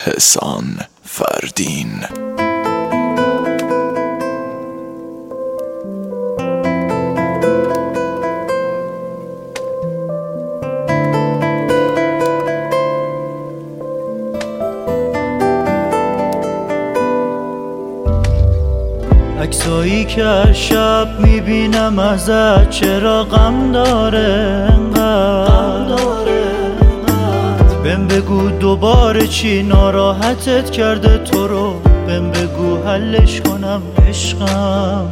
حسان فردین. عکسایی که هر شب میبینم ازت چرا غم داره انقدر؟ بهم بگو دوباره چی ناراحتت کرده تو رو، بهم بگو حلش کنم عشقم.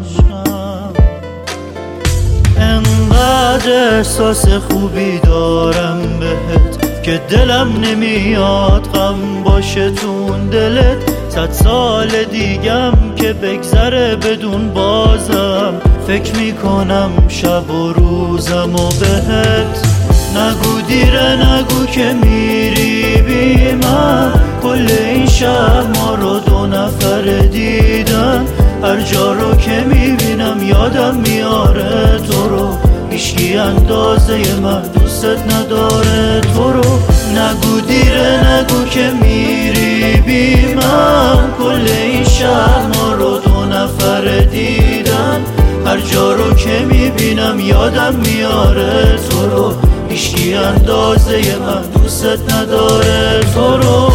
انقدر احساس خوبی دارم بهت که دلم نمیاد غم باشه تون دلت. 100 سال دیگم که بگذره بدون بازم فکر میکنم شب و روزم و بهت. نگو دیره نگو که میری بی من، کل این شهر ما رو 2 نفر دیدن. هر جا رو که میبینم یادم میاره تو رو، هیچکی اندازه من دوست نداره تو رو. نگو دیره نگو که میری بی من، کل این شهر ما رو 2 نفر دیدن. هر جا رو که میبینم یادم میاره تو رو، هیچکی اندازه من دوست نداره تو رو.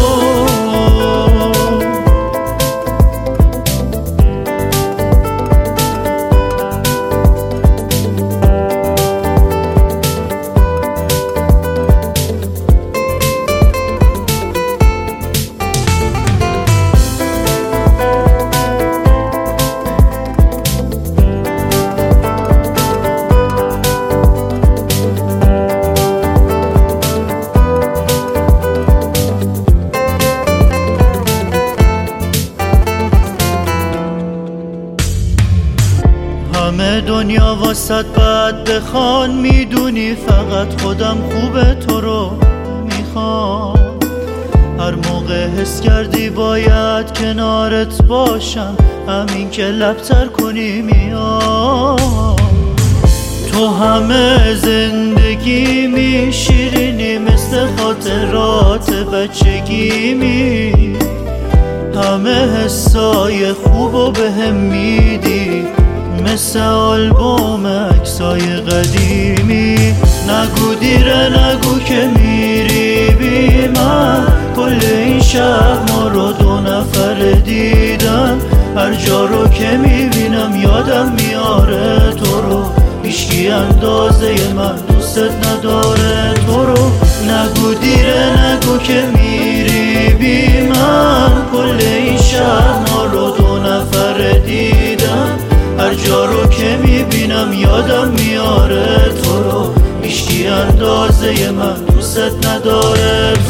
همه دنیا واسط بعد بخوان، میدونی فقط خودم خوبه تو رو میخوام. هر موقع حس کردی باید کنارت باشم، همین که لبتر کنی میام. تو همه زندگی می شیرینی مثل خاطرات بچگی می، همه حسای خوبو بهم میدی مثل آلبوم عکسای قدیمی. نگو دیره نگو که میری بی من، کل این شهر ما رو 2 نفر دیدن. هر جا رو که میبینم یادم میاره تو رو، هیچکی اندازه من دوست نداره تو رو. نگو دیره نگو که میری بی من، کل این شهر ما رو 2 نفر دیدن. هر جا رو که میبینم یادم میاره تو رو، هیچکی اندازه من دوست نداره